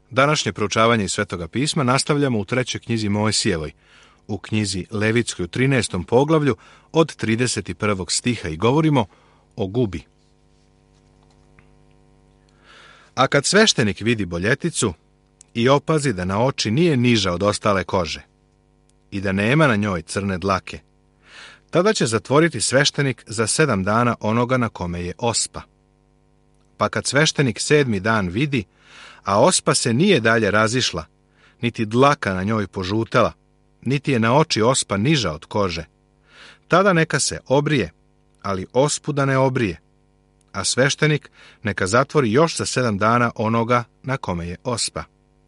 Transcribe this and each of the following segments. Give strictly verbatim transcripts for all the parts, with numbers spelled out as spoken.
Današnje proučavanje iz Svetoga pisma nastavljamo u trećoj knjizi Mojsijevoj, u knjizi Levitskoj u trinaestom poglavlju od trideset prvog stiha i govorimo o gubi. A kad sveštenik vidi boljeticu i opazi da na oči nije niža od ostale kože i da nema na njoj crne dlake, tada će zatvoriti sveštenik za sedam dana onoga na kome je ospa. Pa kad sveštenik sedmi dan vidi, a ospa se nije dalje razišla, niti dlaka na njoj požutela, niti je na oči ospa niža od kože, tada neka se obrije, ali ospu da ne obrije, a sveštenik neka zatvori još za sedam dana onoga na kome je ospa.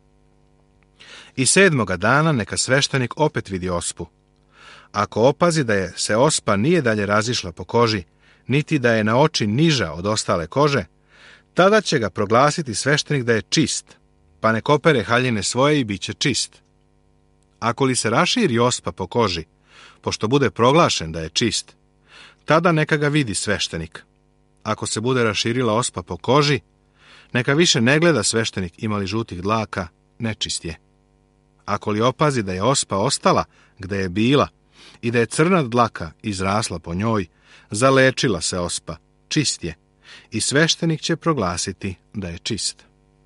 I sedmoga dana neka sveštenik opet vidi ospu. Ako opazi da je se ospa nije dalje razišla po koži, niti da je na oči niža od ostale kože, tada će ga proglasiti sveštenik da je čist, pa nek opere haljine svoje i bit će čist. Ako li se raširi ospa po koži, pošto bude proglašen da je čist, tada neka ga vidi sveštenik. Ako se bude raširila ospa po koži, neka više ne gleda sveštenik ima li žutih dlaka, nečist je. Ako li opazi da je ospa ostala gde je bila i da je crna dlaka izrasla po njoj, zalečila se ospa, čist je, i sveštenik će proglasiti da je čist.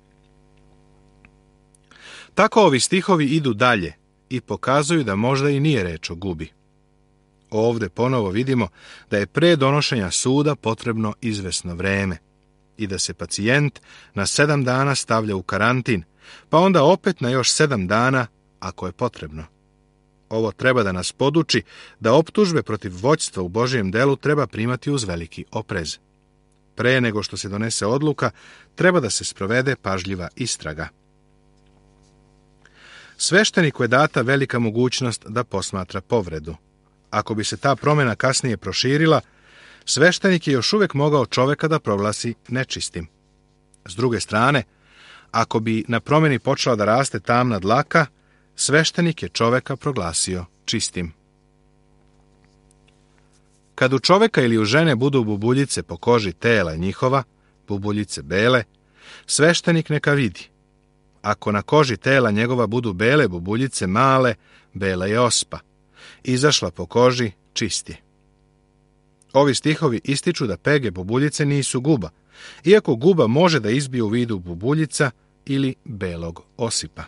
Tako ovi stihovi idu dalje i pokazuju da možda i nije reč o gubi. Ovde ponovo vidimo da je pre donošenja suda potrebno izvesno vreme i da se pacijent na sedam dana stavlja u karantin, pa onda opet na još sedam dana ako je potrebno. Ovo treba da nas poduči da optužbe protiv vođstva u Božijem delu treba primati uz veliki oprez. Pre nego što se donese odluka, treba da se sprovede pažljiva istraga. Svešteniku je data velika mogućnost da posmatra povredu. Ako bi se ta promjena kasnije proširila, sveštenik je još uvijek mogao čoveka da proglasi nečistim. S druge strane, ako bi na promjeni počela da raste tamna dlaka, sveštenik je čoveka proglasio čistim. Kad u čoveka ili u žene budu bubuljice po koži tela njihova, bubuljice bele, sveštenik neka vidi. Ako na koži tela njegova budu bele bubuljice male, bela je ospa. Izašla po koži, čist je. Ovi stihovi ističu da pege bubuljice nisu guba, iako guba može da izbije u vidu bubuljica ili belog osipa.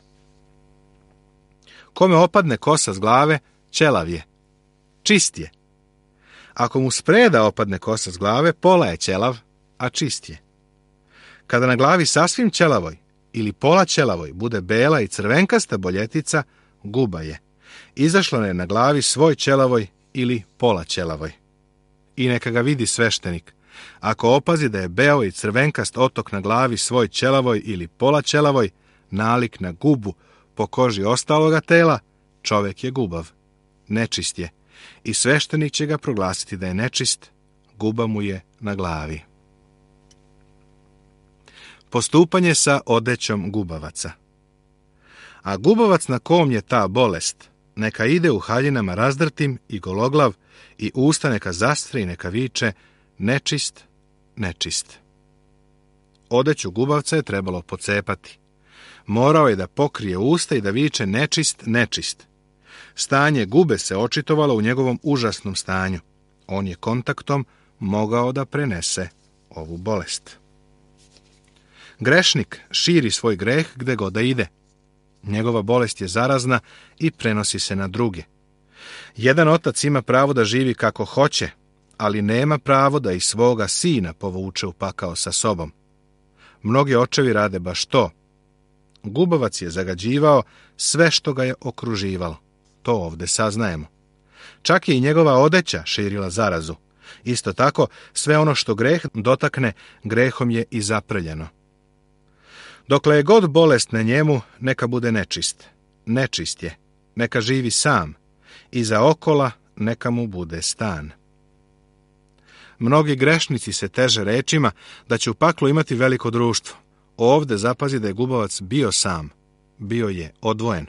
Kome opadne kosa s glave, ćelav je, čist je. Ako mu spreda opadne kosa s glave, pola je ćelav, a čist je. Kada na glavi sasvim ćelavoj ili pola ćelavoj bude bela i crvenkasta boljetica, guba je. Izašla je na glavi svoj ćelavoj ili pola ćelavoj. I neka ga vidi sveštenik. Ako opazi da je beo i crvenkast otok na glavi svoj ćelavoj ili pola ćelavoj, nalik na gubu po koži ostaloga tela, čovek je gubav. Nečist je. I sveštenik će ga proglasiti da je nečist, guba mu je na glavi. Postupanje sa odećom gubavaca. A gubavac na kom je ta bolest, neka ide u haljinama razdrtim i gologlav i usta neka zastre i neka viče nečist, nečist. Odeću gubavca je trebalo pocepati. Morao je da pokrije usta i da viče nečist, nečist. Stanje gube se očitovalo u njegovom užasnom stanju. On je kontaktom mogao da prenese ovu bolest. Grešnik širi svoj greh gde god da ide. Njegova bolest je zarazna i prenosi se na druge. Jedan otac ima pravo da živi kako hoće, ali nema pravo da i svoga sina povuče u pakao sa sobom. Mnogi očevi rade baš to. Gubavac je zagađivao sve što ga je okruživalo. To ovde saznajemo. Čak je i njegova odeća širila zarazu. Isto tako, sve ono što greh dotakne, grehom je i zaprljeno. Dokle je god bolest na njemu, neka bude nečist. Nečist je. Neka živi sam. I za okola neka mu bude stan. Mnogi grešnici se teže rečima da će u paklu imati veliko društvo. Ovde zapazi da je gubavac bio sam. Bio je odvojen.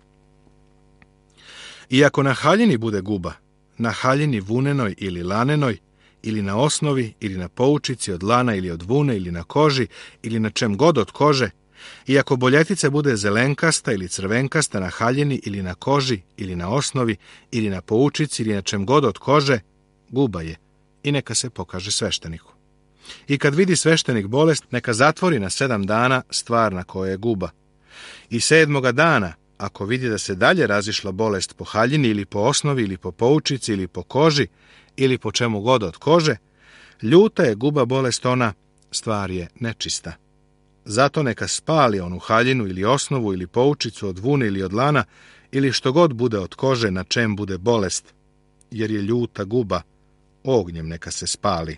Iako na haljini bude guba, na haljini vunenoj ili lanenoj, ili na osnovi, ili na poučici od lana ili od vune, ili na koži, ili na čem god od kože, I ako boljetica bude zelenkasta ili crvenkasta na haljini ili na koži ili na osnovi ili na poučici ili na čem god od kože, guba je i neka se pokaže svešteniku. I kad vidi sveštenik bolest, neka zatvori na sedam dana stvar na kojoj je guba. I sedmoga dana, ako vidi da se dalje razišla bolest po haljini ili po osnovi ili po poučici ili po koži ili po čemu god od kože, ljuta je guba bolest ona, stvar je nečista. Zato neka spali onu haljinu ili osnovu ili poučicu od vune ili od lana ili što god bude od kože na čem bude bolest, jer je ljuta guba, ognjem neka se spali.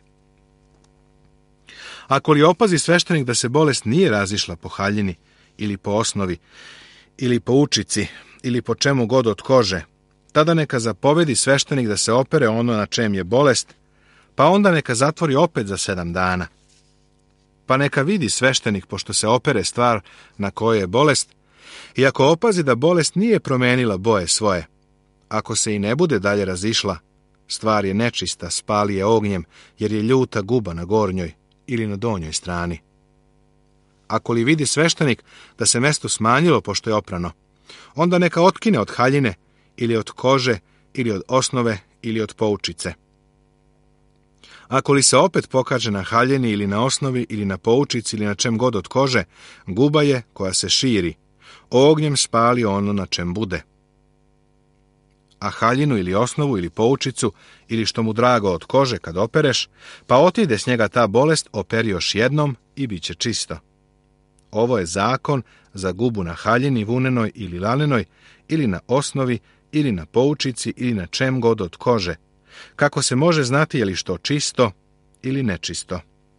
Ako li opazi sveštenik da se bolest nije razišla po haljini ili po osnovi ili po učici ili po čemu god od kože, tada neka zapovedi sveštenik da se opere ono na čem je bolest, pa onda neka zatvori opet za sedam dana. Pa neka vidi sveštenik, pošto se opere stvar na kojoj je bolest, i ako opazi da bolest nije promenila boje svoje, ako se i ne bude dalje razišla, stvar je nečista, spali je ognjem, jer je ljuta guba na gornjoj ili na donjoj strani. Ako li vidi sveštenik da se mesto smanjilo pošto je oprano, onda neka otkine od haljine ili od kože ili od osnove ili od poučice. Ako li se opet pokaže na haljini ili na osnovi ili na poučici ili na čem god od kože, guba je koja se širi, ognjem spali ono na čem bude. A haljinu ili osnovu ili poučicu ili što mu drago od kože kad opereš, pa otide s njega ta bolest, operi još jednom i bit će čisto. Ovo je zakon za gubu na haljini, vunenoj ili lanenoj, ili na osnovi, ili na poučici, ili na čem god od kože, kako se može znati je li što čisto ili nečisto.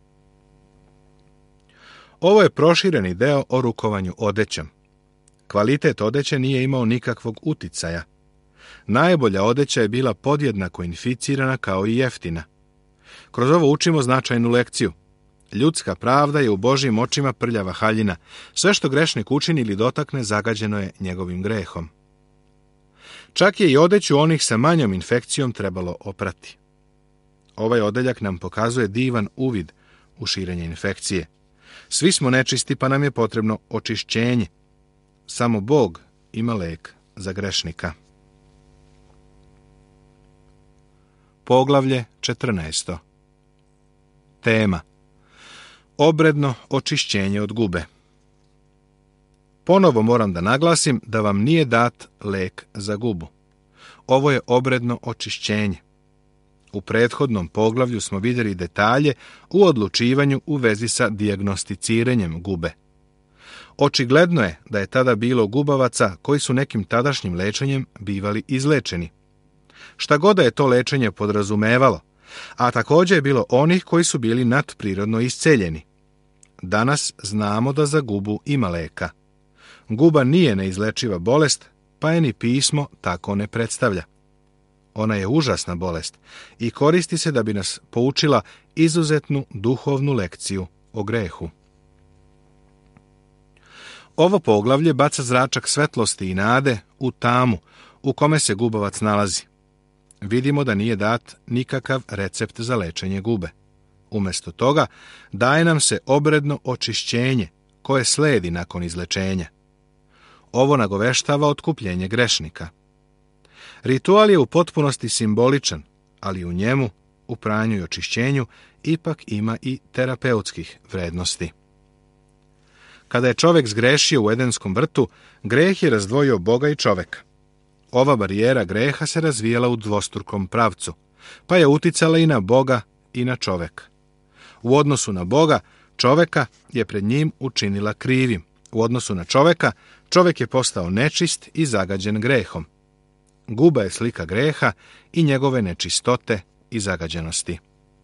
Ovo je prošireni deo o rukovanju odećom. Kvalitet odeće nije imao nikakvog uticaja. Najbolja odeća je bila podjednako inficirana kao i jeftina. Kroz ovo učimo značajnu lekciju. Ljudska pravda je u Božjim očima prljava haljina. Sve što grešnik učini ili dotakne zagađeno je njegovim grehom. Čak je i odeću onih sa manjom infekcijom trebalo oprati. Ovaj odeljak nam pokazuje divan uvid u širenje infekcije. Svi smo nečisti, pa nam je potrebno očišćenje. Samo Bog ima lek za grešnika. Poglavlje četrnaesto. Tema: obredno očišćenje od gube. Ponovo moram da naglasim da vam nije dat lek za gubu. Ovo je obredno očišćenje. U prethodnom poglavlju smo vidjeli detalje u odlučivanju u vezi sa dijagnosticiranjem gube. Očigledno je da je tada bilo gubavaca koji su nekim tadašnjim lečenjem bivali izlečeni. Šta god da je to lečenje podrazumevalo, a također je bilo onih koji su bili nadprirodno isceljeni. Danas znamo da za gubu ima leka. Guba nije neizlečiva bolest, pa je ni pismo tako ne predstavlja. Ona je užasna bolest i koristi se da bi nas poučila izuzetnu duhovnu lekciju o grehu. Ovo poglavlje baca zračak svetlosti i nade u tamu u kome se gubavac nalazi. Vidimo da nije dat nikakav recept za lečenje gube. Umjesto toga daje nam se obredno očišćenje koje sledi nakon izlečenja. Ovo nagoveštava otkupljenje grešnika. Ritual je u potpunosti simboličan, ali u njemu, u pranju i očišćenju, ipak ima i terapeutskih vrednosti. Kada je čovjek zgrešio u Edenskom vrtu, greh je razdvojio Boga i čovjeka. Ova barijera greha se razvijala u dvostrukom pravcu, pa je uticala i na Boga i na čovjeka. U odnosu na Boga, čovjeka je pred njim učinila krivim. U odnosu na čovjeka, čovjek je postao nečist i zagađen grehom. Guba je slika greha i njegove nečistote i zagađenosti.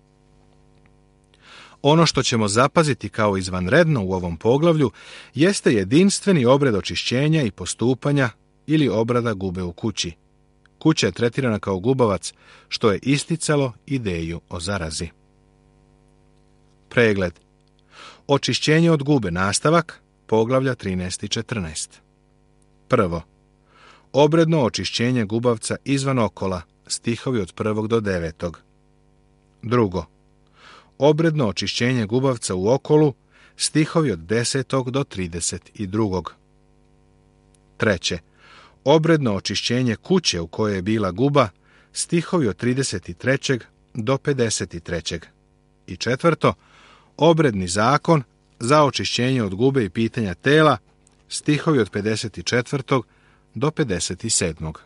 Ono što ćemo zapaziti kao izvanredno u ovom poglavlju jeste jedinstveni obred očišćenja i postupanja ili obrada gube u kući. Kuća je tretirana kao gubavac, što je isticalo ideju o zarazi. Pregled. Očišćenje od gube, nastavak, poglavlja trinaest i četrnaest. Prvo. Obredno očišćenje gubavca izvan okola, stihovi od prvog do devetog. Drugo. Obredno očišćenje gubavca u okolu, stihovi od desetog do trideset drugog. Treće, obredno očišćenje kuće u kojoj je bila guba, stihovi od trideset trećeg do pedeset trećeg. I četvrto, obredni zakon za očišćenje od gube i pitanja tela, stihovi od pedeset četvrtog do pedeset sedmog.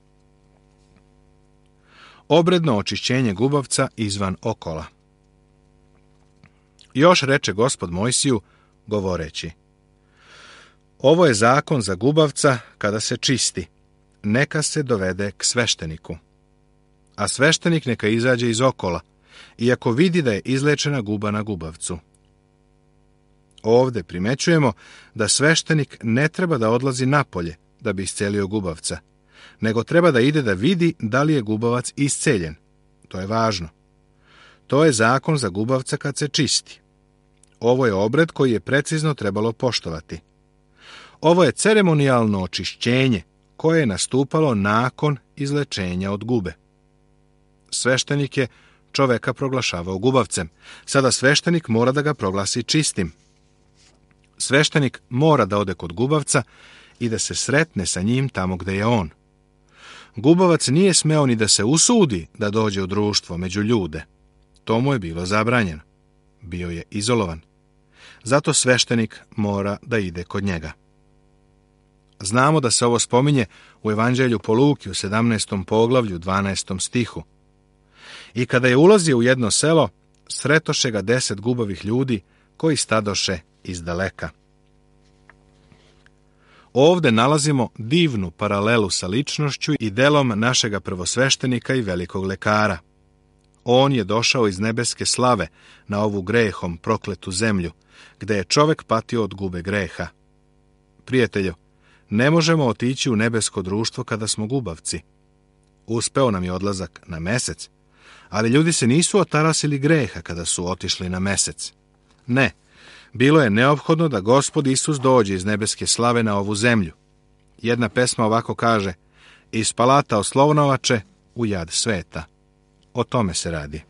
Obredno očišćenje gubavca izvan okola. Još reče Gospod Mojsiju, govoreći: ovo je zakon za gubavca kada se čisti, neka se dovede k svešteniku. A sveštenik neka izađe iz okola, iako vidi da je izlečena guba na gubavcu. Ovde primećujemo da sveštenik ne treba da odlazi napolje da bi iscelio gubavca, nego treba da ide da vidi da li je gubavac isceljen. To je važno. To je zakon za gubavca kad se čisti. Ovo je obred koji je precizno trebalo poštovati. Ovo je ceremonijalno očišćenje koje je nastupalo nakon izlečenja od gube. Sveštenik je čoveka proglašavao gubavcem. Sada sveštenik mora da ga proglasi čistim. Sveštenik mora da ode kod gubavca i da se sretne sa njim tamo gde je on. Gubavac nije smeo ni da se usudi da dođe u društvo među ljude. To mu je bilo zabranjeno. Bio je izolovan. Zato sveštenik mora da ide kod njega. Znamo da se ovo spominje u Evanđelju po Luki u sedamnaestom poglavlju, dvanaestom stihu. I kada je ulazio u jedno selo, sretoše ga deset gubavih ljudi koji stadoše iz daleka. Ovde nalazimo divnu paralelu sa ličnošću i delom našega prvosveštenika i velikog lekara. On je došao iz nebeske slave na ovu grehom prokletu zemlju, gde je čovek patio od gube greha. Prijatelju, ne možemo otići u nebesko društvo kada smo gubavci. Uspeo nam je odlazak na mesec, ali ljudi se nisu otarasili greha kada su otišli na mesec. Ne, bilo je neophodno da Gospod Isus dođe iz nebeske slave na ovu zemlju. Jedna pesma ovako kaže: iz palata oslovnovače u jad sveta. O tome se radi.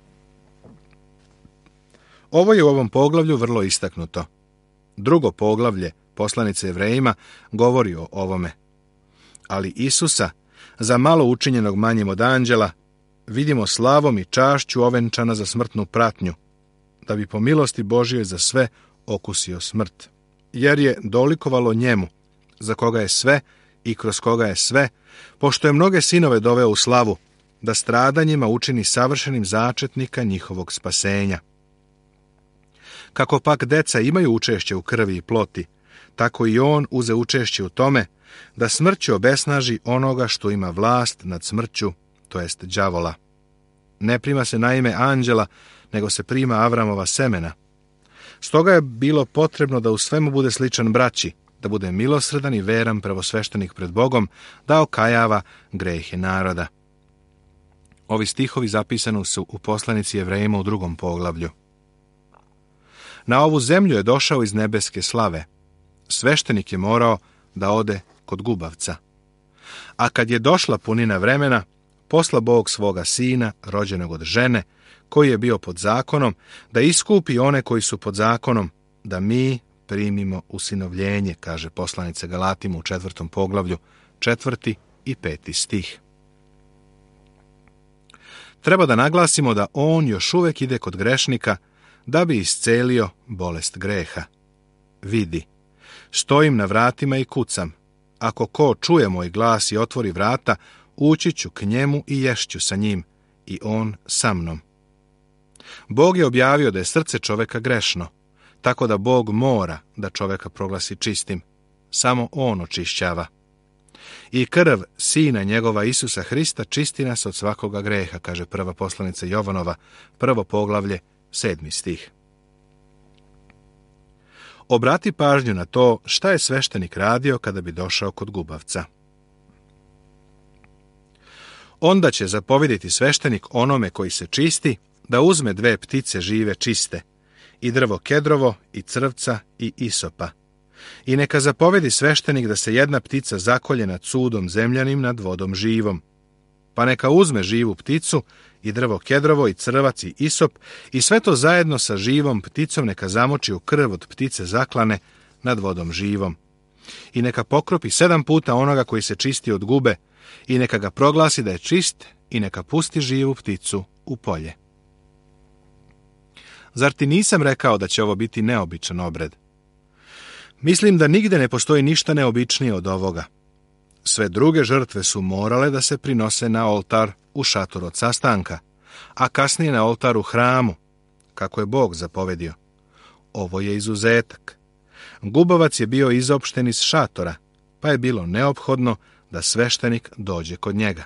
Ovo je u ovom poglavlju vrlo istaknuto. Drugo poglavlje poslanice Jevrejima govori o ovome. Ali Isusa, za malo učinjenog manjim od anđela, vidimo slavom i čašću ovenčana za smrtnu pratnju, da bi po milosti Božjoj za sve okusio smrt. Jer je dolikovalo njemu, za koga je sve i kroz koga je sve, pošto je mnoge sinove doveo u slavu, da stradanjima učini savršenim začetnika njihovog spasenja. Kako pak deca imaju učešće u krvi i ploti, tako i on uze učešće u tome da smrću obesnaži onoga što ima vlast nad smrću, to jest đavola. Ne prima se na ime anđela, nego se prima Avramova semena. Stoga je bilo potrebno da u svemu bude sličan braći, da bude milosrdan i veran prvosveštenik pred Bogom, da okajava grehe naroda. Ovi stihovi zapisani su u poslanici Jevrejima u drugom poglavlju. Na ovu zemlju je došao iz nebeske slave. Sveštenik je morao da ode kod gubavca. A kad je došla punina vremena, posla Bog svoga sina, rođenog od žene, koji je bio pod zakonom, da iskupi one koji su pod zakonom, da mi primimo usinovljenje, kaže poslanica Galatima u četvrtom poglavlju, četvrti i peti stih. Treba da naglasimo da on još uvek ide kod grešnika da bi iscelio bolest greha. Vidi, stojim na vratima i kucam. Ako ko čuje moj glas i otvori vrata, ući ću k njemu i ješću sa njim, i on sa mnom. Bog je objavio da je srce čoveka grešno, tako da Bog mora da čoveka proglasi čistim. Samo on očišćava. I krv sina njegova Isusa Hrista čisti nas od svakoga greha, kaže prva poslanica Jovanova, prvo poglavlje, sedmi stih. Obrati pažnju na to šta je sveštenik radio kada bi došao kod gubavca. Onda će zapovediti sveštenik onome koji se čisti da uzme dve ptice žive čiste, i drvo kedrovo, i crvca, i isopa. I neka zapovedi sveštenik da se jedna ptica zakolje nad sudom zemljanim nad vodom živom. Pa neka uzme živu pticu i drvo kedrovo, i crvac, i isop, i sve to zajedno sa živom pticom neka zamoči u krv od ptice zaklane nad vodom živom. I neka pokropi sedam puta onoga koji se čisti od gube, i neka ga proglasi da je čist, i neka pusti živu pticu u polje. Zar ti nisam rekao da će ovo biti neobičan obred? Mislim da nigde ne postoji ništa neobičnije od ovoga. Sve druge žrtve su morale da se prinose na oltar u šatoru od sastanka, a kasnije na oltar u hramu, kako je Bog zapovedio. Ovo je izuzetak. Gubavac je bio izopšten iz šatora, pa je bilo neophodno da sveštenik dođe kod njega.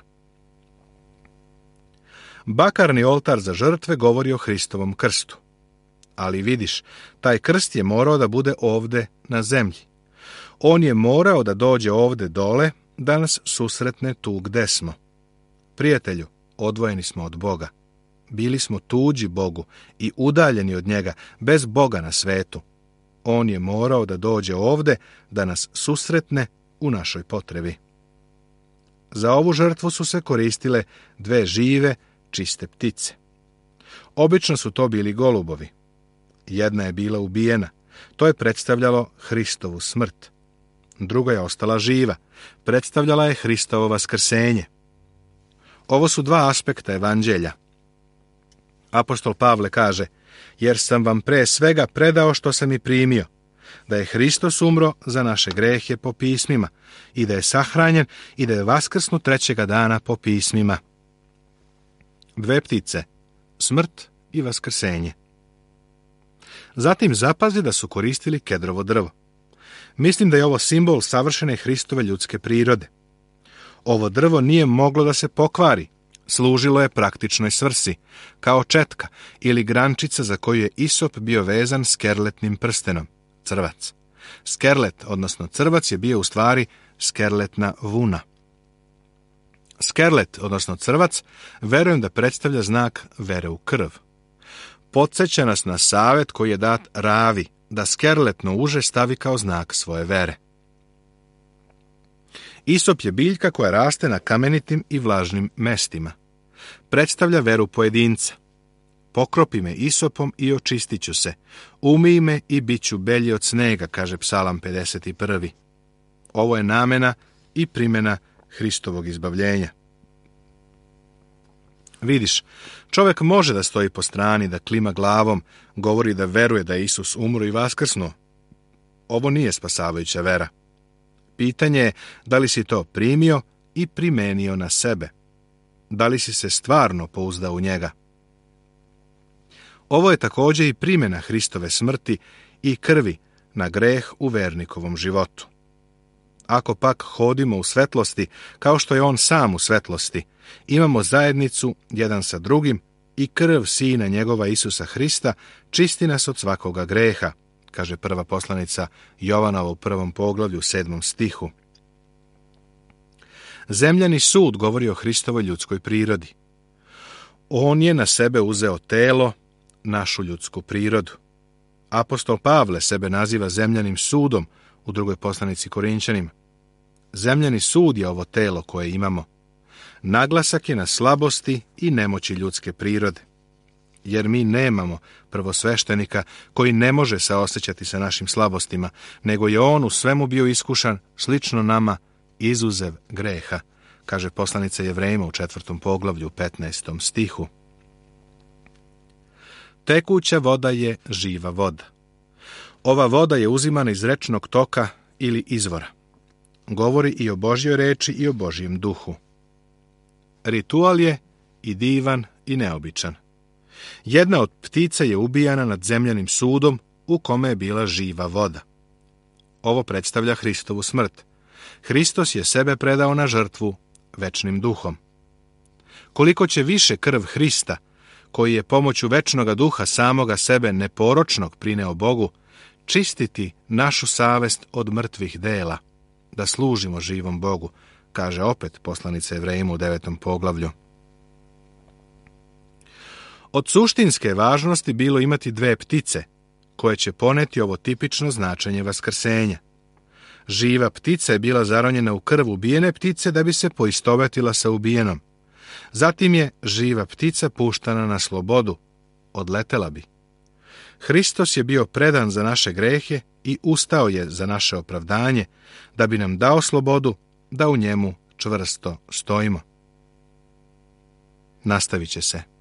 Bakarni oltar za žrtve govori o Hristovom krstu. Ali vidiš, taj krst je morao da bude ovde na zemlji. On je morao da dođe ovde dole, da nas susretne tu gde smo. Prijatelju, odvojeni smo od Boga. Bili smo tuđi Bogu i udaljeni od njega, bez Boga na svetu. On je morao da dođe ovde, da nas susretne u našoj potrebi. Za ovu žrtvu su se koristile dve žive, čiste ptice. Obično su to bili golubovi. Jedna je bila ubijena. To je predstavljalo Hristovu smrt. Druga je ostala živa. Predstavljala je Hristovo vaskrsenje. Ovo su dva aspekta evanđelja. Apostol Pavle kaže, jer sam vam pre svega predao što sam i primio, da je Hristos umro za naše grehe po pismima, i da je sahranjen, i da je vaskrsnut trećega dana po pismima. Dve ptice, smrt i vaskrsenje. Zatim zapazi da su koristili kedrovo drvo. Mislim da je ovo simbol savršene Hristove ljudske prirode. Ovo drvo nije moglo da se pokvari, služilo je praktičnoj svrsi, kao četka ili grančica za koju je isop bio vezan skerletnim prstenom, crvac. Skerlet, odnosno crvac, je bio u stvari skerletna vuna. Skerlet, odnosno crvac, verujem da predstavlja znak vere u krv. Podsjeća nas na savet koji je dat Ravi, da skerletno uže stavi kao znak svoje vere. Isop je biljka koja raste na kamenitim i vlažnim mestima. Predstavlja veru pojedinca. Pokropi me isopom i očistit ću se. Umij me i bit ću belji od snega, kaže Psalam pedeset prvi. Ovo je namena i primjena Hristovog izbavljenja. Vidiš, čovjek može da stoji po strani, da klima glavom, govori da veruje da je Isus umro i vaskrsnuo. Ovo nije spasavajuća vera. Pitanje je da li si to primio i primenio na sebe. Da li si se stvarno pouzdao u njega? Ovo je također i primjena Hristove smrti i krvi na greh u vernikovom životu. Ako pak hodimo u svetlosti, kao što je on sam u svetlosti, imamo zajednicu jedan sa drugim i krv Sina njegova Isusa Hrista čisti nas od svakoga greha, kaže prva poslanica Jovanova u prvom poglavlju, sedmom stihu. Zemljani sud govori o Hristovoj ljudskoj prirodi. On je na sebe uzeo telo, našu ljudsku prirodu. Apostol Pavle sebe naziva zemljanim sudom u drugoj poslanici Korinćanima. Zemljani sud je ovo telo koje imamo. Naglasak je na slabosti i nemoći ljudske prirode. Jer mi nemamo prvosveštenika koji ne može se osjećati sa našim slabostima, nego je on u svemu bio iskušan, slično nama, izuzev greha, kaže poslanica Jevrejima u četvrtom poglavlju, petnaestom stihu. Tekuća voda je živa voda. Ova voda je uzimana iz rečnog toka ili izvora. Govori i o Božjoj reči i o Božjem duhu. Ritual je i divan i neobičan. Jedna od ptica je ubijana nad zemljanim sudom u kome je bila živa voda. Ovo predstavlja Hristovu smrt. Hristos je sebe predao na žrtvu večnim duhom. Koliko će više krv Hrista, koji je pomoću večnoga duha samoga sebe neporočnog prineo Bogu, čistiti našu savest od mrtvih dela, da služimo živom Bogu, kaže opet poslanica Jevrejima u devetom poglavlju. Od suštinske važnosti bilo imati dve ptice, koje će poneti ovo tipično značenje vaskrsenja. Živa ptica je bila zaronjena u krv ubijene ptice da bi se poistovetila sa ubijenom. Zatim je živa ptica puštana na slobodu, odletela bi. Hristos je bio predan za naše grehe i ustao je za naše opravdanje, da bi nam dao slobodu da u njemu čvrsto stojimo. Nastavit će se.